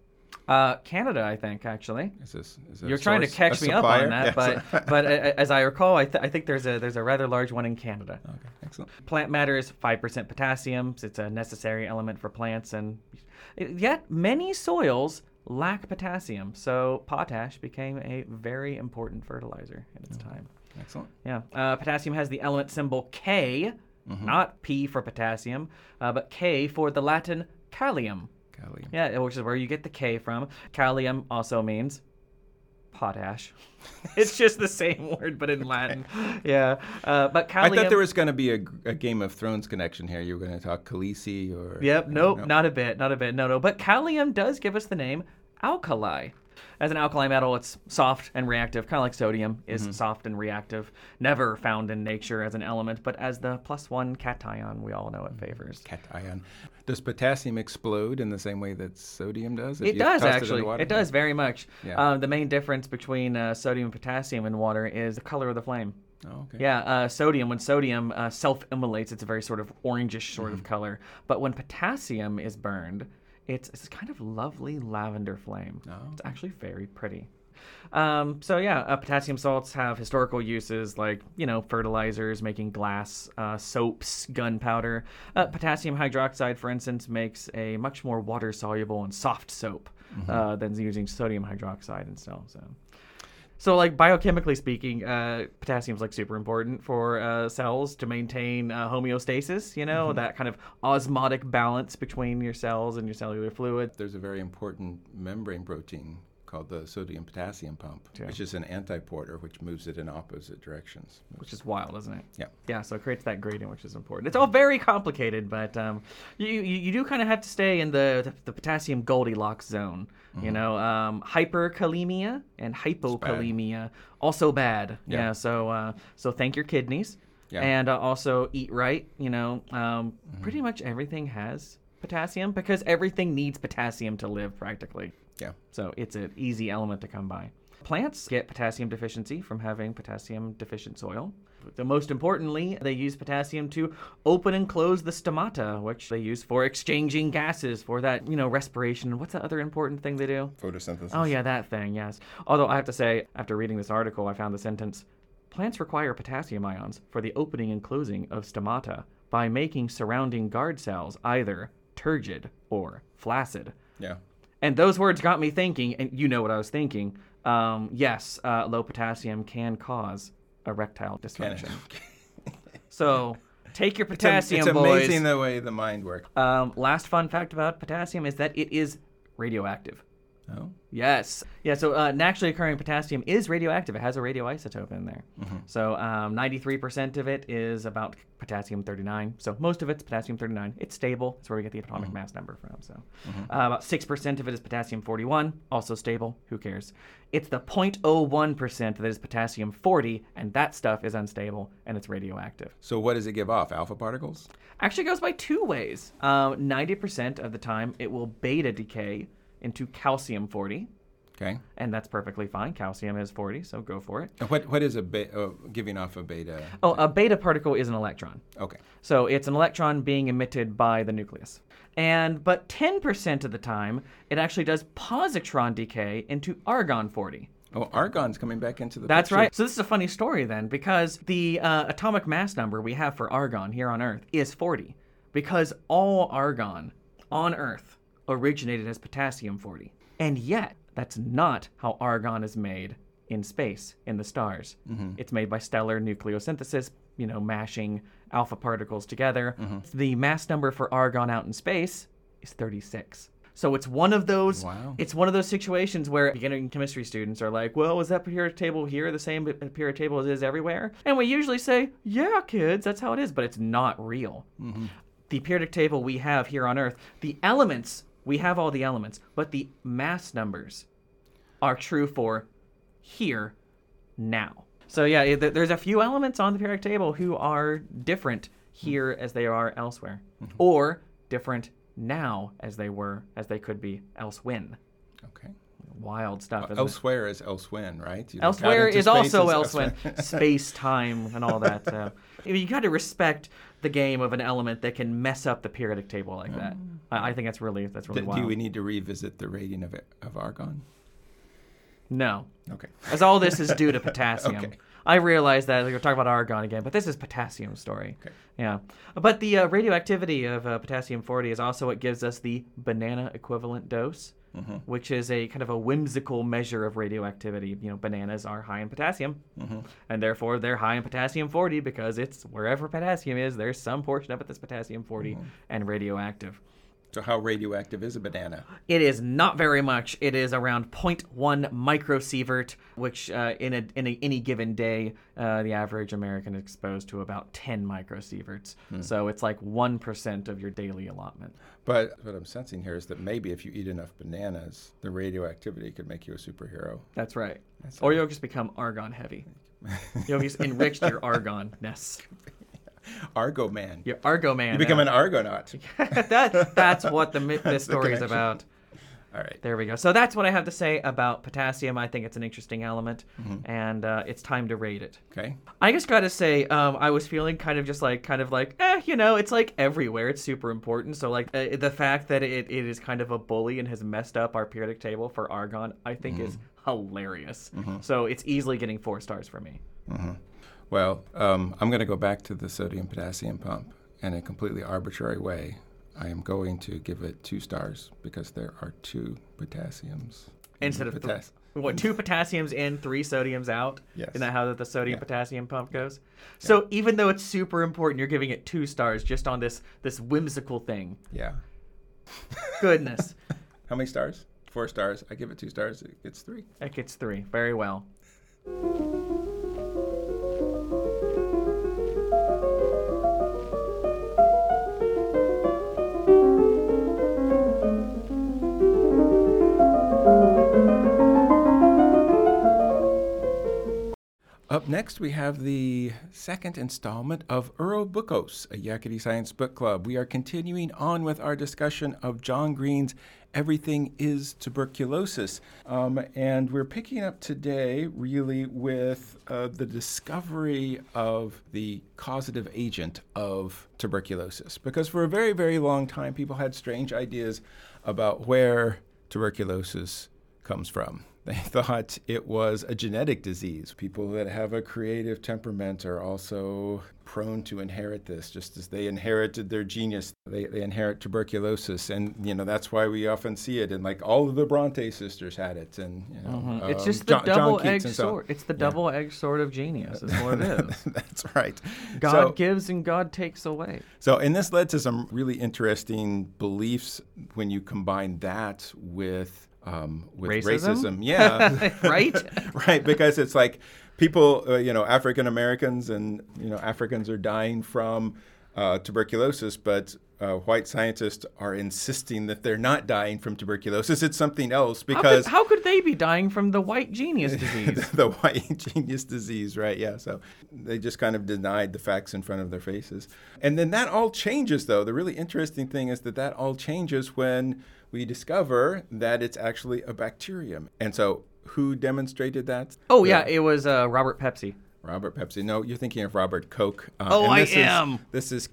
Canada, I think, actually. Is it You're trying to catch me up on that, Yeah, but as I recall, I think there's a rather large one in Canada. Okay, excellent. Plant matter is 5% potassium. So it's a necessary element for plants, and yet many soils lack potassium. So potash became a very important fertilizer at its time. Excellent. Yeah. Potassium has the element symbol K, not P for potassium, but K for the Latin kalium. Kalium. Yeah, which is where you get the K from. Kalium also means potash. It's just the same word, but in Latin. Yeah. But I Callium... thought there was going to be a Game of Thrones connection here. You were going to talk Khaleesi or... Yep, nope, no. not a bit. No. But Callium does give us the name alkali. As an alkali metal, it's soft and reactive, kind of like sodium is soft and reactive. Never found in nature as an element, but as the +1 cation, we all know it favors. Cation. Does potassium explode in the same way that sodium does? if It you does, tossed actually. in water? It does very much. Yeah. The main difference between sodium and potassium in water is the color of the flame. Oh, okay. Yeah, sodium, when sodium self-immolates, it's a very sort of orangish sort of color. But when potassium is burned, it's this kind of lovely lavender flame. Oh. It's actually very pretty. Potassium salts have historical uses like, fertilizers, making glass, soaps, gunpowder. Potassium hydroxide, for instance, makes a much more water-soluble and soft soap than using sodium hydroxide and so. So, like, biochemically speaking, potassium is like super important for cells to maintain homeostasis, that kind of osmotic balance between your cells and your cellular fluid. There's a very important membrane protein called the sodium-potassium pump, which is an antiporter, which moves it in opposite directions. Which is wild, isn't it? Yeah. Yeah, so it creates that gradient, which is important. It's all very complicated, but you do kind of have to stay in the potassium Goldilocks zone. Hyperkalemia and hypokalemia, also bad. Yeah. So thank your kidneys. Yeah. And also eat right. Pretty much everything has potassium because everything needs potassium to live practically. Yeah. So it's an easy element to come by. Plants get potassium deficiency from having potassium deficient soil. The most importantly, they use potassium to open and close the stomata, which they use for exchanging gases for that, respiration. What's the other important thing they do? Photosynthesis. Oh, yeah, that thing, yes. Although I have to say, after reading this article, I found the sentence, plants require potassium ions for the opening and closing of stomata by making surrounding guard cells either turgid or flaccid. Yeah. And those words got me thinking, and you know what I was thinking. Yes, low potassium can cause erectile dysfunction. So take your potassium, it's boys. amazing the way the mind works. Last fun fact about potassium is that it is radioactive. Oh. Yes. Yeah, so naturally occurring potassium is radioactive. It has a radioisotope in there. So 93% of it is about potassium-39. So most of it's potassium-39. It's stable. That's where we get the atomic mass number from. So about 6% of it is potassium-41, also stable. Who cares? It's the 0.01% that is potassium-40, and that stuff is unstable, and it's radioactive. So what does it give off? Alpha particles? Actually goes by two ways. 90% of the time, it will beta decay into calcium-40. Okay. And that's perfectly fine. Calcium is 40, so go for it. And what is giving off a beta? Oh, a beta particle is an electron. Okay. So it's an electron being emitted by the nucleus. But 10% of the time, it actually does positron decay into argon-40. Oh, argon's coming back into the That's picture. right. So this is a funny story then, because the atomic mass number we have for argon here on Earth is 40, because all argon on Earth originated as potassium-40. And yet, that's not how argon is made in space, in the stars. It's made by stellar nucleosynthesis, mashing alpha particles together. The mass number for argon out in space is 36. So it's one of those It's one of those situations where beginning chemistry students are like, well, is that periodic table here the same periodic table as it is everywhere? And we usually say, yeah, kids, that's how it is, but it's not real. The periodic table we have here on Earth, the elements, we have all the elements, but the mass numbers are true for here, now. So yeah, there's a few elements on the periodic table who are different here as they are elsewhere, or different now as they could be elsewhen. Okay. Wild stuff. Isn't Elsewhere is elsewhen, right? Elsewhere is also elsewhen. Space, time, and all that. So you got to respect the game of an element that can mess up the periodic table like that. I think that's really wild. Do we need to revisit the rating of argon? No. Okay. As all this is due to potassium. Okay. I realize that we're talking about argon again, but this is potassium story. Okay. Yeah. But the radioactivity of potassium-40 is also what gives us the banana equivalent dose, which is a kind of a whimsical measure of radioactivity. Bananas are high in potassium, and therefore they're high in potassium-40 because it's wherever potassium is, there's some portion of it that's potassium-40 and radioactive. So how radioactive is a banana? It is not very much. It is around 0.1 microsievert, which in any given day, the average American is exposed to about 10 microsieverts. So it's like 1% of your daily allotment. But what I'm sensing here is that maybe if you eat enough bananas, the radioactivity could make you a superhero. That's right. Or you'll just become argon heavy. You'll just enrich your argon-ness. Argo Man. Your Argo Man. You become an Argonaut. That's what this story is connection. about. All right. There we go. So that's what I have to say about potassium. I think it's an interesting element, and it's time to rate it. Okay. I just got to say, I was feeling kind of like, it's like everywhere. It's super important. So like the fact that it is kind of a bully and has messed up our periodic table for argon, I think is hilarious. So it's easily getting 4 stars for me. Well, I'm going to go back to the sodium-potassium pump in a completely arbitrary way. I am going to give it 2 stars because there are 2 potassiums. Instead of 2 potassiums in, 3 sodiums out? Yes. Isn't that how the sodium-potassium pump goes? So even though it's super important, you're giving it 2 stars just on this whimsical thing. Yeah. Goodness. How many stars? 4 stars. I give it 2 stars. It gets 3. It gets 3. Very well. Up next, we have the second installment of Earl Bookos, a Yakety Science book club. We are continuing on with our discussion of John Green's Everything is Tuberculosis. And we're picking up today really with the discovery of the causative agent of tuberculosis. Because for a very, very long time, people had strange ideas about where tuberculosis comes from. They thought it was a genetic disease. People that have a creative temperament are also prone to inherit this, just as they inherited their genius. They inherit tuberculosis, and that's why we often see it. And like all of the Bronte sisters had it, and it's just the double-edged John sword. It's the double-edged sword of genius. Is what it is. That's right. God gives and God takes away. So, and this led to some really interesting beliefs when you combine that with racism. Yeah. Right? Right, because it's like people, African Americans and, Africans are dying from tuberculosis, but white scientists are insisting that they're not dying from tuberculosis. It's something else because... How could they be dying from the white genius disease? The white genius disease, right, yeah. So they just kind of denied the facts in front of their faces. And then that all changes, though. The really interesting thing is that all changes when we discover that it's actually a bacterium. And so who demonstrated that? Oh, yeah, it was Robert Pepsi. Robert Pepsi. No, you're thinking of Robert Koch. This is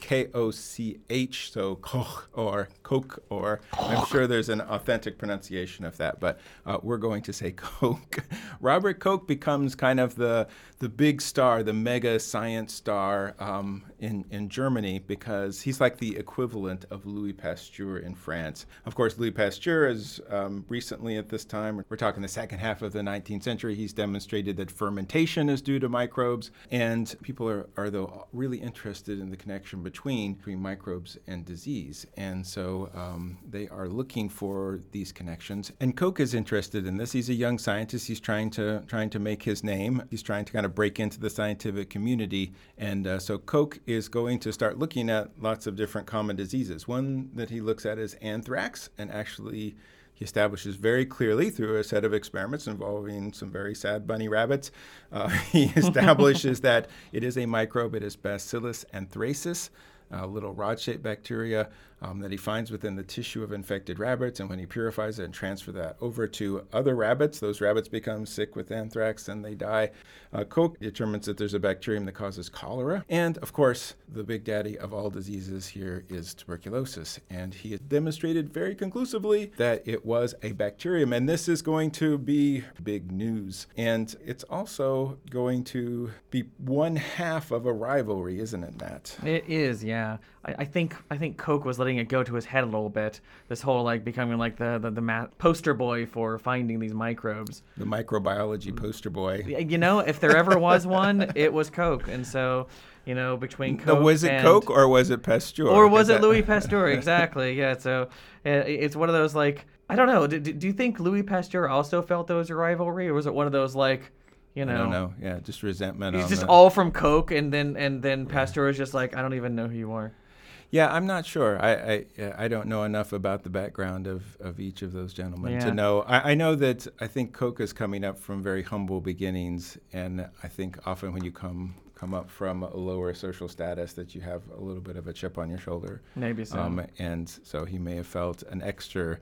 Koch, so Koch or Koch, or I'm sure there's an authentic pronunciation of that, but we're going to say Koch. Robert Koch becomes kind of the big star, the mega science star in Germany, because he's like the equivalent of Louis Pasteur in France. Of course, Louis Pasteur is recently at this time, we're talking the second half of the 19th century, he's demonstrated that fermentation is due to microbes, and people are though really interested in the connection between microbes and disease, and so they are looking for these connections. And Koch is interested in this. He's a young scientist. He's trying to make his name. He's trying to kind of break into the scientific community, and so Koch is going to start looking at lots of different common diseases. One that he looks at is anthrax, and actually he establishes very clearly through a set of experiments involving some very sad bunny rabbits, he establishes that it is a microbe. It is Bacillus anthracis, a little rod-shaped bacteria that he finds within the tissue of infected rabbits. And when he purifies it and transfers that over to other rabbits, those rabbits become sick with anthrax and they die. Koch determines that there's a bacterium that causes cholera. And of course, the big daddy of all diseases here is tuberculosis. And he has demonstrated very conclusively that it was a bacterium. And this is going to be big news. And it's also going to be one half of a rivalry, isn't it, Matt? It is, yeah. I think Koch was letting letting it go to his head a little bit. This whole like becoming like the poster boy for finding these microbes. The microbiology poster boy. You know, if there ever was one, it was Koch. And so, you know, between Koch was it and, Koch or was it Pasteur? or was it Louis Pasteur? Exactly. Yeah. So it's one of those like, I don't know. Do you think Louis Pasteur also felt there was a rivalry, or was it one of those like, you know? I don't know. Yeah, just resentment. He's on just the, all from Koch, and then Pasteur was just like, I don't even know who you are. Yeah, I'm not sure. I don't know enough about the background of each of those gentlemen to know. I know that I think Koch is coming up from very humble beginnings, and I think often when you come up from a lower social status that you have a little bit of a chip on your shoulder. Maybe so. And so he may have felt an extra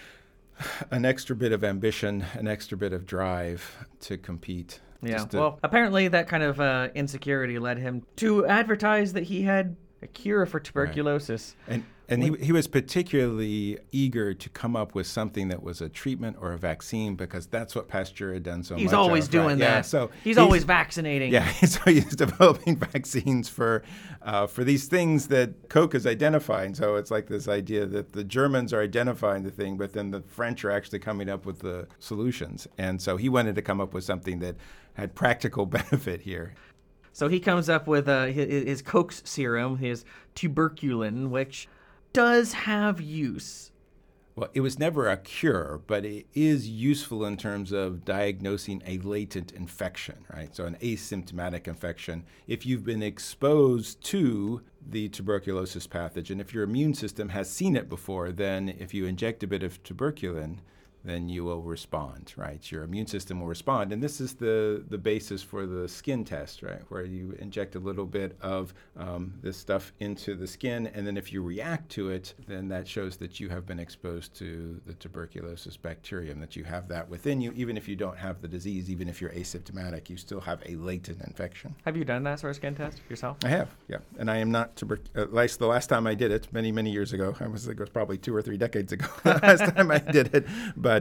bit of ambition, an extra bit of drive to compete. Yeah. Well, apparently that kind of insecurity led him to advertise that he had a cure for tuberculosis. Right. And he was particularly eager to come up with something that was a treatment or a vaccine, because that's what Pasteur had done so much. He's always doing that. Yeah, so he's always vaccinating. Yeah, so he's developing vaccines for these things that Koch is identifying. So it's like this idea that the Germans are identifying the thing, but then the French are actually coming up with the solutions. And so he wanted to come up with something that had practical benefit here. So he comes up with his Koch's serum, his tuberculin, which does have use. Well, it was never a cure, but it is useful in terms of diagnosing a latent infection, right? So an asymptomatic infection. If you've been exposed to the tuberculosis pathogen, if your immune system has seen it before, then if you inject a bit of tuberculin, then you will respond, right? Your immune system will respond. And this is the basis for the skin test, right? Where you inject a little bit of this stuff into the skin, and then if you react to it, then that shows that you have been exposed to the tuberculosis bacterium, that you have that within you. Even if you don't have the disease, even if you're asymptomatic, you still have a latent infection. Have you done that sort of skin test yourself? I have, yeah. And I am not tuberculosis. The last time I did it, many years ago, it was probably 2 or 3 decades ago, the last time I did it. But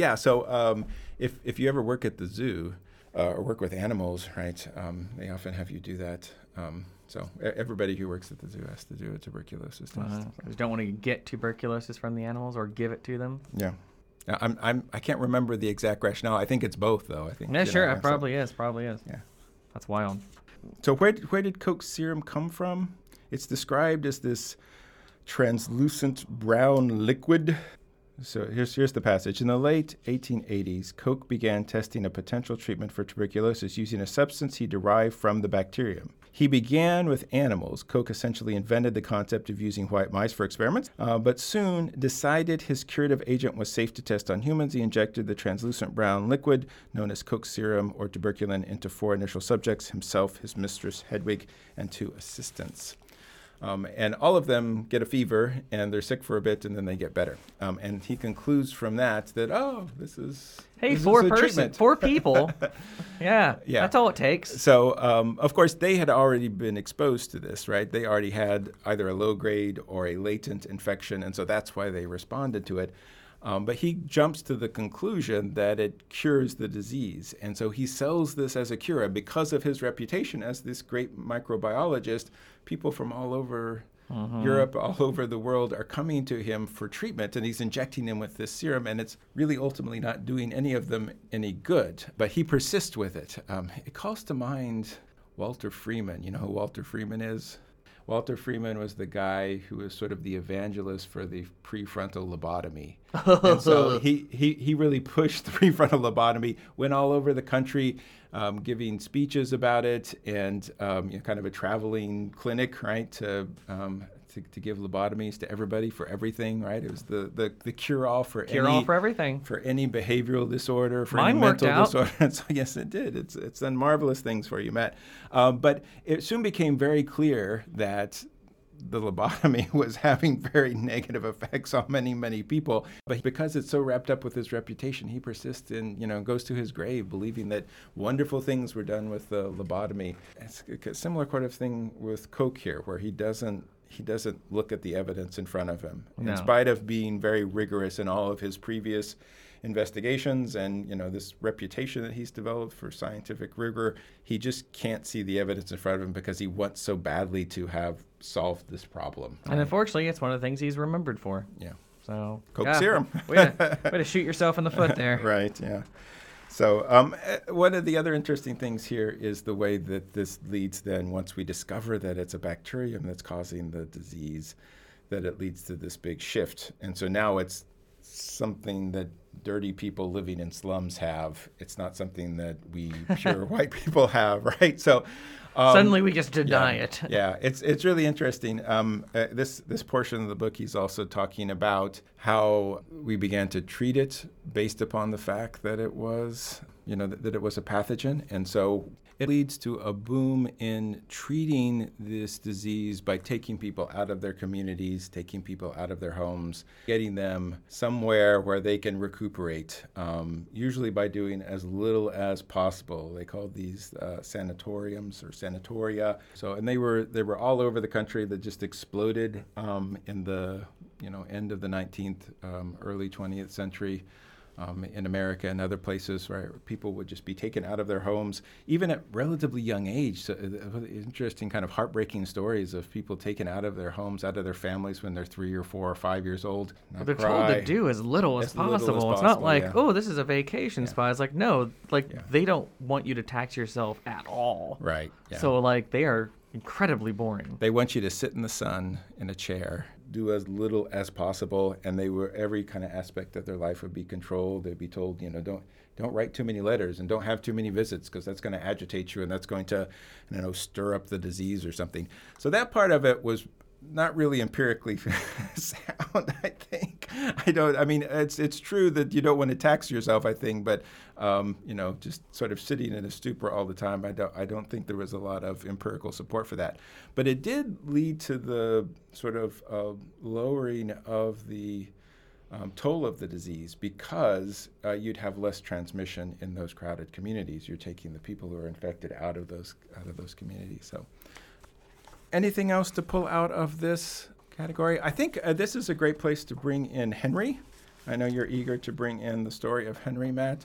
so if you ever work at the zoo or work with animals, right, they often have you do that. So everybody who works at the zoo has to do a tuberculosis test. You don't want to get tuberculosis from the animals or give it to them? Yeah. I can't remember the exact rationale. I think it's both, though. I think. Yeah, sure. It probably is. Yeah. That's wild. So where did Koch's serum come from? It's described as this translucent brown liquid. So here's the passage. In the late 1880s, Koch began testing a potential treatment for tuberculosis using a substance he derived from the bacterium. He began with animals. Koch essentially invented the concept of using white mice for experiments, but soon decided his curative agent was safe to test on humans. He injected the translucent brown liquid, known as Koch's serum or tuberculin, into 4 initial subjects: himself, his mistress, Hedwig, and 2 assistants. And all of them get a fever, and they're sick for a bit, and then they get better. And he concludes from that, this is this 4 is a person, treatment. 4 people. Yeah, that's all it takes. So, of course, they had already been exposed to this, right? They already had either a low-grade or a latent infection, and so that's why they responded to it. But he jumps to the conclusion that it cures the disease. And so he sells this as a cure. Because of his reputation as this great microbiologist, people from all over Europe, all over the world are coming to him for treatment, and he's injecting them with this serum, and it's really ultimately not doing any of them any good. But he persists with it. It calls to mind Walter Freeman. You know who Walter Freeman is? Walter Freeman was the guy who was sort of the evangelist for the prefrontal lobotomy. And so he really pushed the prefrontal lobotomy, went all over the country giving speeches about it, and kind of a traveling clinic, right, to give lobotomies to everybody for everything, right? It was the cure-all for everything. For any behavioral disorder, for Mine any worked mental out. disorder. And so yes, it did. It's done marvelous things for you, Matt. But it soon became very clear that the lobotomy was having very negative effects on many, many people. But because it's so wrapped up with his reputation, he persists and, goes to his grave believing that wonderful things were done with the lobotomy. It's a similar kind of thing with Koch here, where he doesn't he doesn't look at the evidence in front of him. No. In spite of being very rigorous in all of his previous investigations and, this reputation that he's developed for scientific rigor, he just can't see the evidence in front of him because he wants so badly to have solved this problem. And unfortunately, it's one of the things he's remembered for. Yeah. So Coke serum. way to shoot yourself in the foot there. Right, yeah. So one of the other interesting things here is the way that this leads then, once we discover that it's a bacterium that's causing the disease, that it leads to this big shift. And so now it's something that dirty people living in slums have. It's not something that we pure white people have, right? So suddenly we just deny it. Yeah, it's really interesting. This portion of the book, he's also talking about how we began to treat it based upon the fact that it was, that it was a pathogen, and so it leads to a boom in treating this disease by taking people out of their communities, taking people out of their homes, getting them somewhere where they can recuperate, usually by doing as little as possible. They called these sanatoriums or sanatoria. So, and they were all over the country that just exploded in the end of the 19th, early 20th century. In America and other places where people would just be taken out of their homes, even at relatively young age. So interesting kind of heartbreaking stories of people taken out of their homes, out of their families when they're 3 or 4 or 5 years old. But they're told to do as little as possible. It's not like, oh, this is a vacation spot. It's like, no, they don't want you to tax yourself at all. Right. Yeah. So they are incredibly boring. They want you to sit in the sun in a chair, do as little as possible, and every kind of aspect of their life would be controlled. They'd be told, don't write too many letters and don't have too many visits because that's going to agitate you and that's going to, stir up the disease or something. So that part of it was not really empirically sound, I think. It's true that you don't want to tax yourself, I think, but just sort of sitting in a stupor all the time, I don't think there was a lot of empirical support for that. But it did lead to the sort of lowering of the toll of the disease because you'd have less transmission in those crowded communities. You're taking the people who are infected out of those communities. So, anything else to pull out of this category? I think this is a great place to bring in Henry. I know you're eager to bring in the story of Henry, Matt.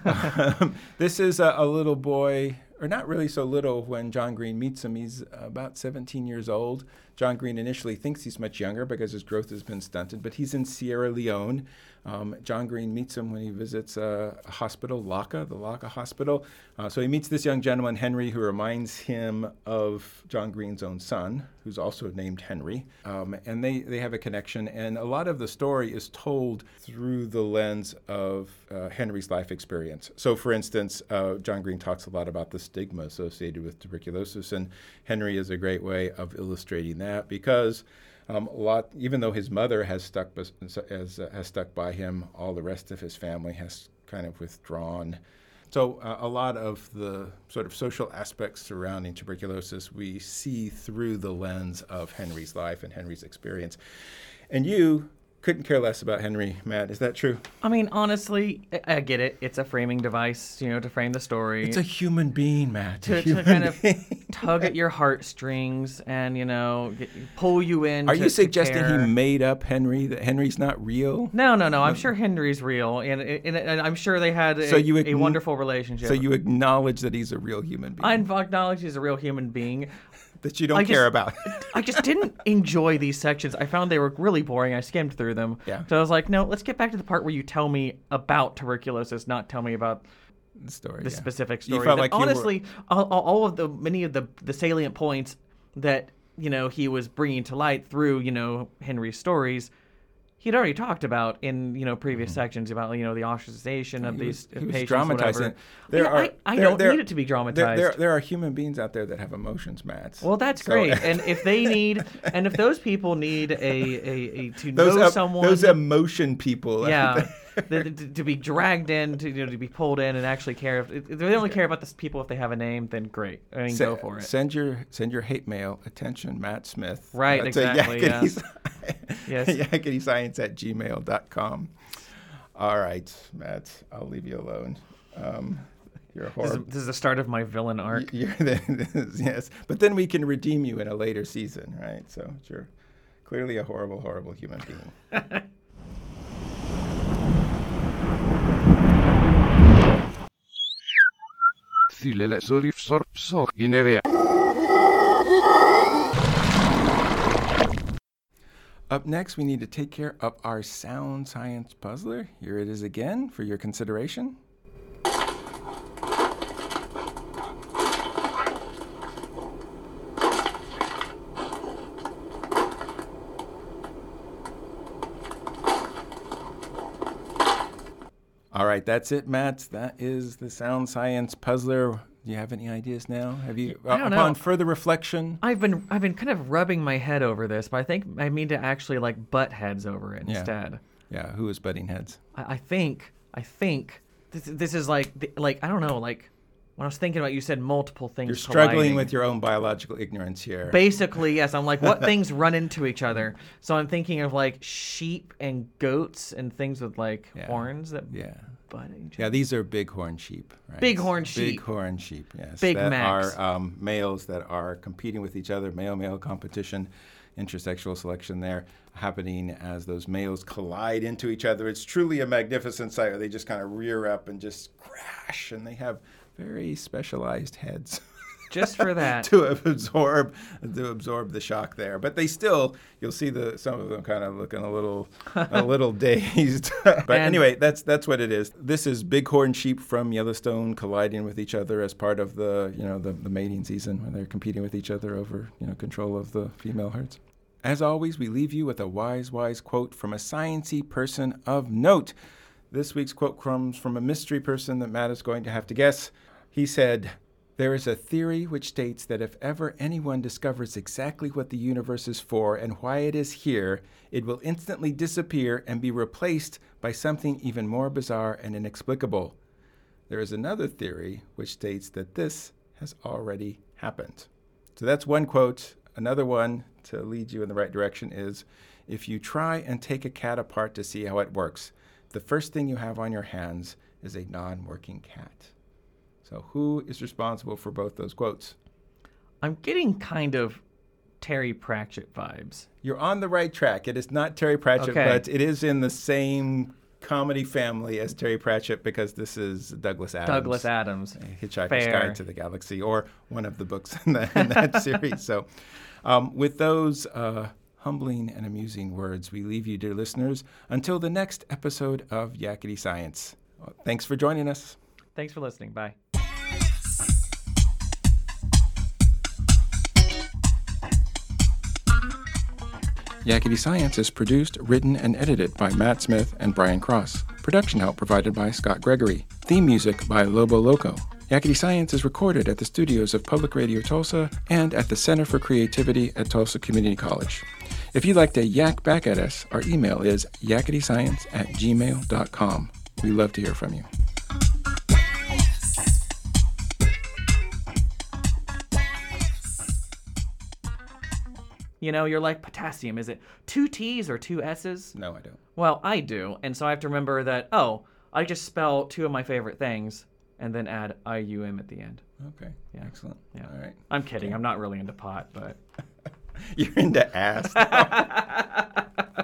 This is a little boy, or not really so little when John Green meets him. He's about 17 years old. John Green initially thinks he's much younger because his growth has been stunted, but he's in Sierra Leone. John Green meets him when he visits a hospital, the Laka Hospital. So he meets this young gentleman, Henry, who reminds him of John Green's own son, who's also named Henry. And they have a connection. And a lot of the story is told through the lens of Henry's life experience. So, for instance, John Green talks a lot about the stigma associated with tuberculosis, and Henry is a great way of illustrating that because even though his mother has stuck by him, all the rest of his family has kind of withdrawn. So a lot of the sort of social aspects surrounding tuberculosis we see through the lens of Henry's life and Henry's experience. And you couldn't care less about Henry, Matt. Is that true? I mean, honestly, I get it. It's a framing device, to frame the story. It's a human being, Matt. To kind of tug at your heartstrings and, pull you in. Are you suggesting he made up Henry, that Henry's not real? No. I'm sure Henry's real, and I'm sure they had a wonderful relationship. So you acknowledge that he's a real human being? I acknowledge he's a real human being. That you don't care about. I just didn't enjoy these sections. I found they were really boring. I skimmed through them. Yeah. So I was like, no, let's get back to the part where you tell me about tuberculosis, not tell me about the story, specific story. You felt like honestly, all of many of the salient points that he was bringing to light through Henry's stories, he'd already talked about in previous sections about the ostracization of these patients. Dramatizing. I don't need it to be dramatized. There are human beings out there that have emotions, Matt. Well, that's great. And if they need, and if those people need know someone, those emotion people, yeah, to be dragged in, to be pulled in and actually care. If they only care about the people if they have a name, then great. I mean, go for it. Send your hate mail. Attention, Matt Smith. Right, exactly. Yes. yaketyscience@gmail.com. All right, Matt, I'll leave you alone. You're horrible. This is the start of my villain arc. Yes, but then we can redeem you in a later season, right? So you're clearly a horrible, horrible human being. Up next, we need to take care of our sound science puzzler. Here it is again for your consideration. All right, that's it, Matt. That is the sound science puzzler. Do you have any ideas now? Have you, I don't upon know. further reflection? I've been kind of rubbing my head over this, but I think I mean to actually like butt heads over it instead. Yeah, who is butting heads? I think this is like I don't know, like when I was thinking about, you said multiple things. You're struggling colliding. with your own biological ignorance here. Basically, yes. I'm like, what things run into each other? So I'm thinking of like sheep and goats and things with like horns that Yeah. butt each Yeah, other. these are bighorn sheep. Right? Bighorn sheep. Bighorn sheep, yes. Big that Macs. are males that are competing with each other, male-male competition, intersexual selection there happening as those males collide into each other. It's truly a magnificent sight where they just kind of rear up and just crash, and they have very specialized heads. Just for that. to absorb the shock there, but they still, you'll see some of them kind of looking a little dazed. But anyway, that's what it is. This is bighorn sheep from Yellowstone colliding with each other as part of the the mating season when they're competing with each other over control of the female herds. As always, we leave you with a wise quote from a sciencey person of note. This week's quote comes from a mystery person that Matt is going to have to guess. He said, "There is a theory which states that if ever anyone discovers exactly what the universe is for and why it is here, it will instantly disappear and be replaced by something even more bizarre and inexplicable. There is another theory which states that this has already happened." So that's one quote. Another one to lead you in the right direction is, if you try and take a cat apart to see how it works, the first thing you have on your hands is a non-working cat. So who is responsible for both those quotes? I'm getting kind of Terry Pratchett vibes. You're on the right track. It is not Terry Pratchett, Okay. but it is in the same comedy family as Terry Pratchett because this is Douglas Adams. Douglas Adams. Hitchhiker's Fair. Guide to the Galaxy, or one of the books in that series. So with those humbling and amusing words, we leave you, dear listeners, until the next episode of Yakety Science. Thanks for joining us. Thanks for listening. Bye. Yakety Science is produced, written, and edited by Matt Smith and Brian Cross. Production help provided by Scott Gregory. Theme music by Lobo Loco. Yakety Science is recorded at the studios of Public Radio Tulsa and at the Center for Creativity at Tulsa Community College. If you'd like to yak back at us, our email is yaketyscience@gmail.com. We love to hear from you. You're like potassium. Is it 2 T's or 2 S's? No, I don't. Well, I do. And so I have to remember that, I just spell 2 of my favorite things and then add IUM at the end. Okay. Yeah. Excellent. Yeah. All right. I'm kidding. I'm not really into pot, but... You're into ass.